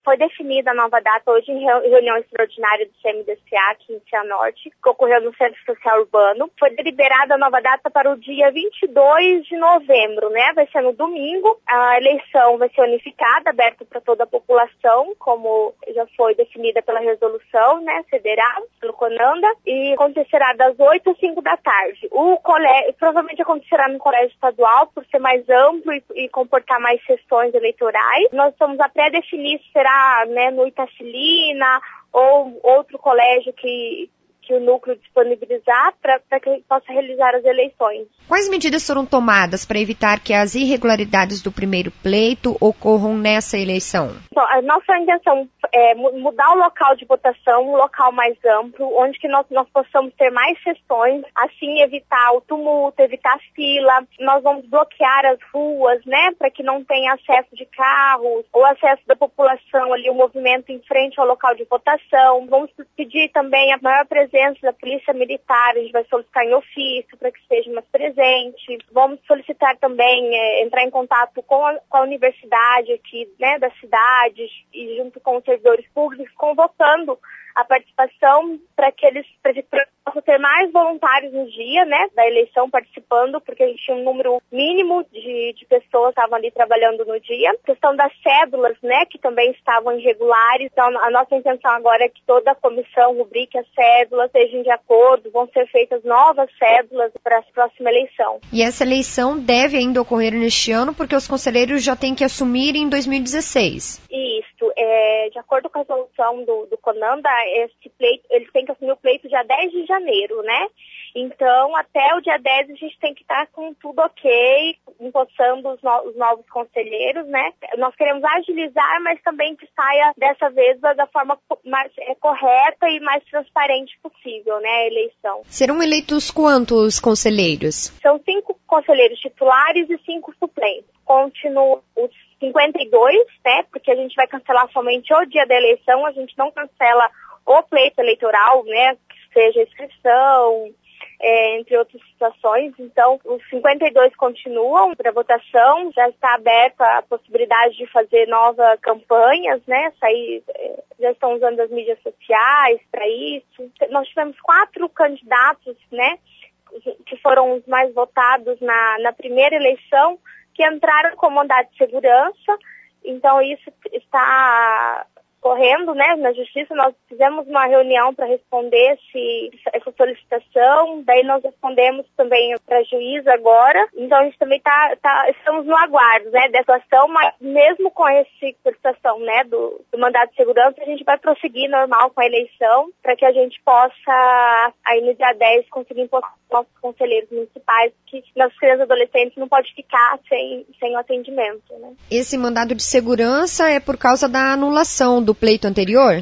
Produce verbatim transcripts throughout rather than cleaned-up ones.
foi definida a nova data hoje em reunião extraordinária do C M D C A aqui em Cianorte, que ocorreu no Centro Social Urbano. Foi deliberada a nova data para o dia vinte e dois de novembro, né? Vai ser no domingo. A eleição vai ser unificada, aberta para toda a população, como já foi definida pela resolução, né, federal, pelo CONANDA, e acontecerá das oito às cinco da tarde. O colégio, provavelmente acontecerá no colégio estadual, por ser mais amplo e, e comportar mais sessões eleitorais. Nós estamos a pré-definir se será, né, no Itacilina ou outro colégio que, que o núcleo disponibilizar para que possa realizar as eleições. Quais medidas foram tomadas para evitar que as irregularidades do primeiro pleito ocorram nessa eleição? Bom, a nossa intenção é mudar o local de votação, um local mais amplo, onde que nós, nós possamos ter mais sessões, assim evitar o tumulto, evitar a fila. Nós vamos bloquear as ruas, né, para que não tenha acesso de carros ou acesso da população ali, o movimento em frente ao local de votação. Vamos pedir também a maior presença da polícia militar, a gente vai solicitar em ofício para que esteja mais presente. Vamos solicitar também, é, entrar em contato com a, com a universidade aqui, né, da cidade e junto com os servidores públicos, convocando a participação para que eles possam ter mais voluntários no dia, né, da eleição participando, porque a gente tinha um número mínimo de, de pessoas que estavam ali trabalhando no dia. A questão das cédulas, né, que também estavam irregulares. Então, a nossa intenção agora é que toda a comissão rubrique as cédulas, sejam de acordo, vão ser feitas novas cédulas para a próxima eleição. E essa eleição deve ainda ocorrer neste ano, porque os conselheiros já têm que assumir em dois mil e dezesseis. Isso, é, de acordo com a resolução do, do CONANDA, esse pleito, eles têm que assumir o pleito dia dez de janeiro, né? Então, até o dia dez a gente tem que estar com tudo ok, empossando os, no, os novos conselheiros, né? Nós queremos agilizar, mas também que saia dessa vez da, da forma mais é, correta e mais transparente possível, né, a eleição. Serão eleitos quantos conselheiros? São cinco conselheiros titulares e cinco suplentes. Continuam os cinquenta e dois, né? Porque a gente vai cancelar somente o dia da eleição, a gente não cancela o pleito eleitoral, né? Que seja inscrição, é, entre outras situações. Então, os cinquenta e dois continuam para votação, já está aberta a possibilidade de fazer novas campanhas, né? Sair, é, já estão usando as mídias sociais para isso. Nós tivemos quatro candidatos, né? Que foram os mais votados na, na primeira eleição, que entraram com mandado de segurança. Então, isso está correndo, né, na justiça. Nós fizemos uma reunião para responder esse, essa solicitação, daí nós respondemos também para a juíza agora. Então, a gente também tá, tá, estamos no aguardo, né, dessa ação, mas mesmo com essa solicitação, né, do, do mandado de segurança, a gente vai prosseguir normal com a eleição, para que a gente possa, aí no dia dez, conseguir impor nossos conselheiros municipais, que nossas crianças e adolescentes não podem ficar sem, sem o atendimento, né. Esse mandado de segurança é por causa da anulação do pleito anterior?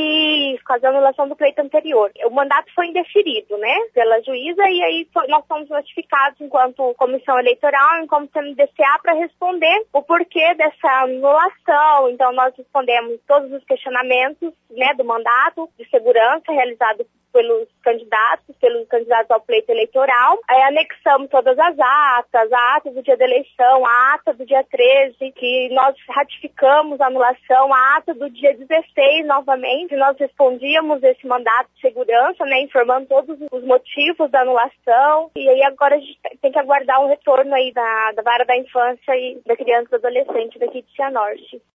E por causa da anulação do pleito anterior. O mandato foi indeferido, né, pela juíza, e aí foi, nós fomos notificados enquanto comissão eleitoral, enquanto C M D C A, para responder o porquê dessa anulação. Então, nós respondemos todos os questionamentos, né, do mandato de segurança realizado pelos candidatos, pelos candidatos ao pleito eleitoral. Aí anexamos todas as atas, a ata do dia da eleição, a ata do dia treze, que nós ratificamos a anulação, a ata do dia dezesseis, novamente, nós respondíamos esse mandato de segurança, né, informando todos os motivos da anulação. E aí agora a gente tem que aguardar um retorno aí da, da vara da infância e da criança e do adolescente daqui de Cianorte.